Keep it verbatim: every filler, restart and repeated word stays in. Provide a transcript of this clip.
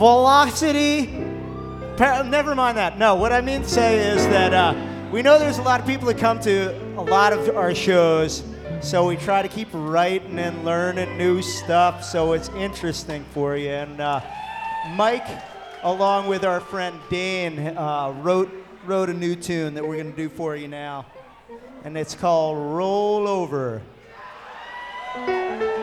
Velocity. Pa- Never mind that. No, what I mean to say is that uh, we know there's a lot of people that come to a lot of our shows, so we try to keep writing and learning new stuff so it's interesting for you. And uh, Mike, along with our friend Dane, uh, wrote wrote a new tune that we're going to do for you now, and it's called Roll Over.